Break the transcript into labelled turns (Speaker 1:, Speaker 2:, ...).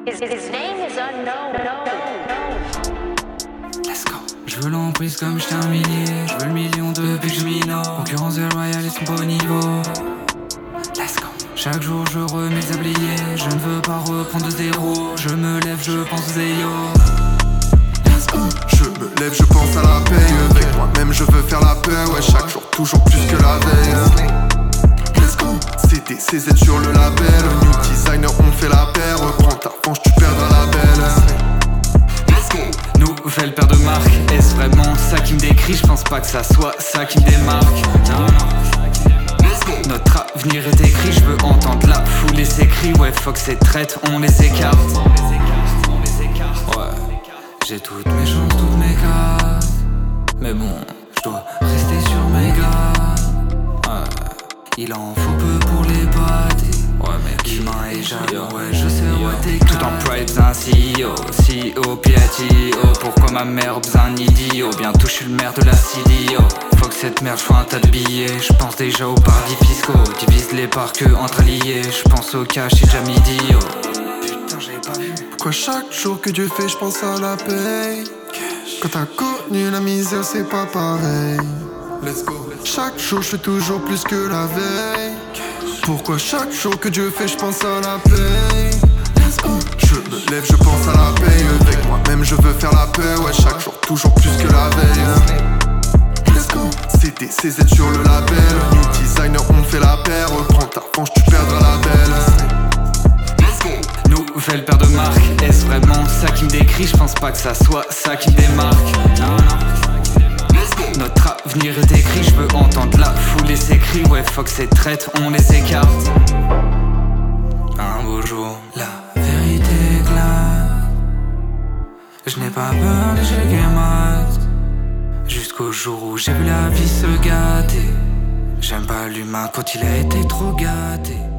Speaker 1: His name is unknown.
Speaker 2: Let's go. Je veux l'emprise comme j'étais un millier. Je veux le million depuis que je minore. Concurrence de Royal et son beau niveau. Let's go. Chaque jour je remets les tabliers. Je ne veux pas reprendre de zéro. Je me lève, je pense aux Zeyo. Let's go.
Speaker 3: Je me lève, je pense à la paye. Avec moi-même je veux faire la paix. Ouais, chaque jour toujours plus que la veille. Let's go. C'était CZ sur le label. New designer, on fait la paire. Prends ta revanche, tu perdras la belle. Let's go.
Speaker 2: Nouvelle paire de marques. Est-ce vraiment ça qui me décrit? Je pense pas que ça soit ça qui me démarque. Non. Notre avenir est écrit, je veux entendre la foule et ses cris. Ouais, fuck ces traites, on les écarte. Ouais, j'ai toutes mes chances, toutes mes cartes. Mais bon, je dois rester sur mes gars. Ouais, il en faut peu pour les pâtes. Ouais, mec, humain et jalon, ouais, je sais, ouais, t'es tout en pride, un CEO, CEO, PITO. Pourquoi ma mère besoin d'un idiot? Bientôt je suis le maire de la CDO. Fuck cette merde, j'fais un tas de billets. J'pense déjà aux paradis fiscaux. Divise les parts que entre alliés. J'pense au cash, c'est déjà midi, oh. Putain, j'avais pas vu.
Speaker 3: Pourquoi chaque jour que Dieu fait, j'pense à la paye? Quand t'as connu la misère, c'est pas pareil. Let's go. Chaque jour, j'fais toujours plus que la veille. Pourquoi chaque jour que Dieu fait, j'pense à la paye? Let's go. Je me lève, je pense à la paye. Avec moi-même, je veux faire la paix. Ouais, chaque jour, toujours plus que la veille. Let's go. C'était CZ sur le label. New designer, on fait la paire. Prends ta revanche, tu perdras la belle. Let's go.
Speaker 2: Nouvelle paire de marques. Est-ce vraiment ça qui me décrit? Je pense pas que ça soit ça qui me démarque. Non. Notre avenir est écrit, je veux entendre la foule et ses cris. Ouais, fuck ces traites, on les écarte. Un beau jour, la vérité éclate. Je n'ai pas peur d'échec et mat. Jusqu'au jour où j'ai vu la vie se gâter. J'aime pas l'humain quand il a été trop gâté.